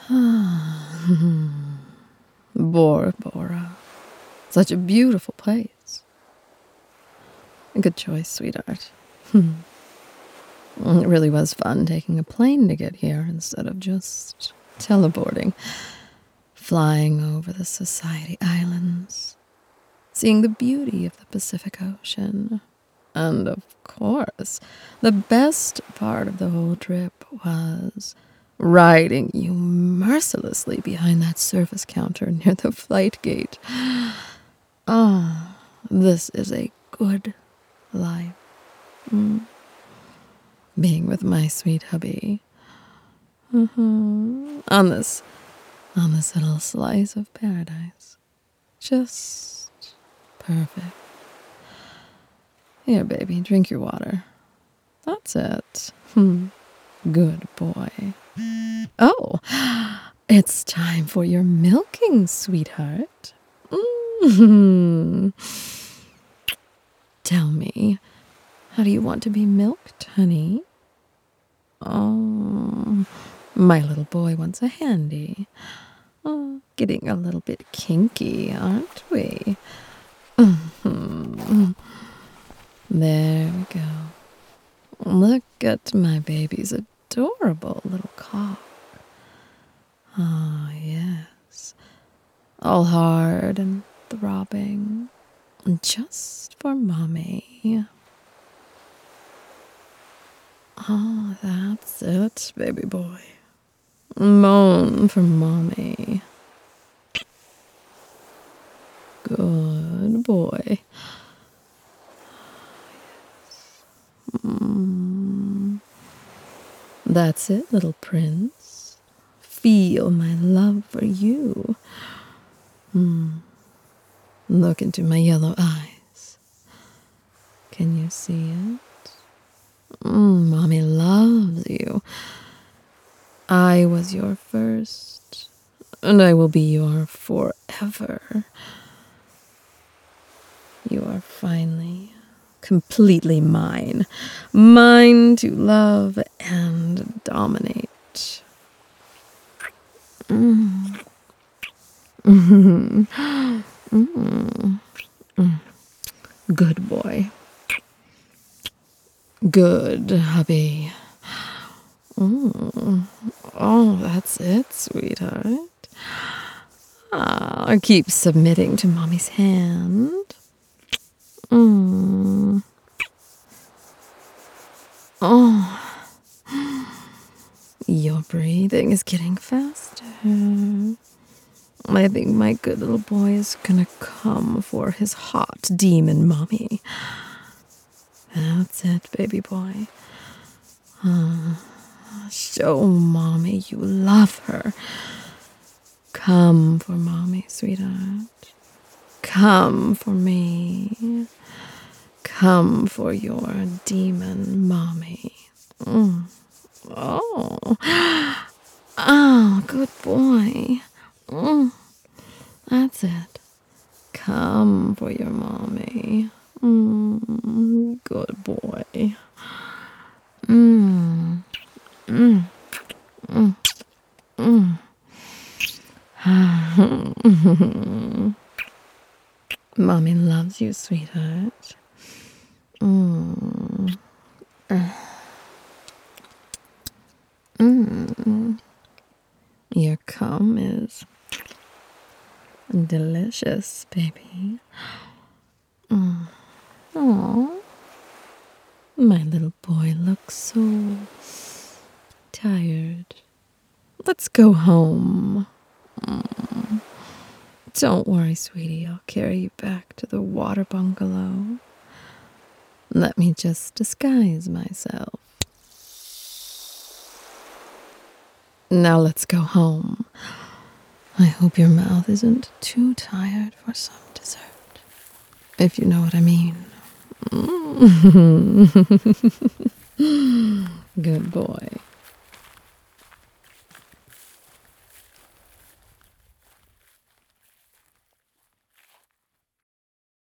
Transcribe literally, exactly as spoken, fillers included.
Bora Bora. Such a beautiful place. Good choice, sweetheart. It really was fun taking a plane to get here instead of just teleporting, flying over the Society Islands, seeing the beauty of the Pacific Ocean. And of course, the best part of the whole trip was riding you mercilessly behind that service counter near the flight gate. Ah, this is a good life. Mm. Being with my sweet hubby. Mm-hmm. On this, on this little slice of paradise. Just perfect. Here, baby, drink your water. That's it. Hmm. Good boy. Oh, it's time for your milking, sweetheart. Mm-hmm. Tell me, how do you want to be milked, honey? Oh, my little boy wants a handy. Oh, getting a little bit kinky, aren't we? Mm-hmm. There we go. Look at my baby's adorable little cock. Ah, yes. All hard and throbbing. Just for mommy. Oh, that's it, baby boy. Moan for mommy. Good boy. Mm. That's it, little prince. Feel my love for you. Mm. Look into my yellow eyes. Can you see it? Mm, mommy loves you. I was your first, and I will be your forever. You are finally completely mine. Mine to love and dominate. Mm. Mm. Mm. Mm. Good boy. Good hubby. Mm. Oh, that's it, sweetheart. Ah, keep submitting to mommy's hand. Mm. Oh, your breathing is getting faster. I think my good little boy is gonna come for his hot demon mommy. That's it, baby boy. Uh, show mommy you love her. Come for mommy, sweetheart. Come for me. Come for your demon mommy. Mm. Oh. Oh, good boy. Mm. That's it. Come for your mommy. Mm. Good boy. Mm. Mm. Mm. Mm. Mommy loves you, sweetheart. Mm. Mm. Your cum is delicious, baby. Mm. Aww. My little boy looks so tired. Let's go home. Mm. Don't worry, sweetie. I'll carry you back to the water bungalow. Let me just disguise myself. Now let's go home. I hope your mouth isn't too tired for some dessert. If you know what I mean. Good boy.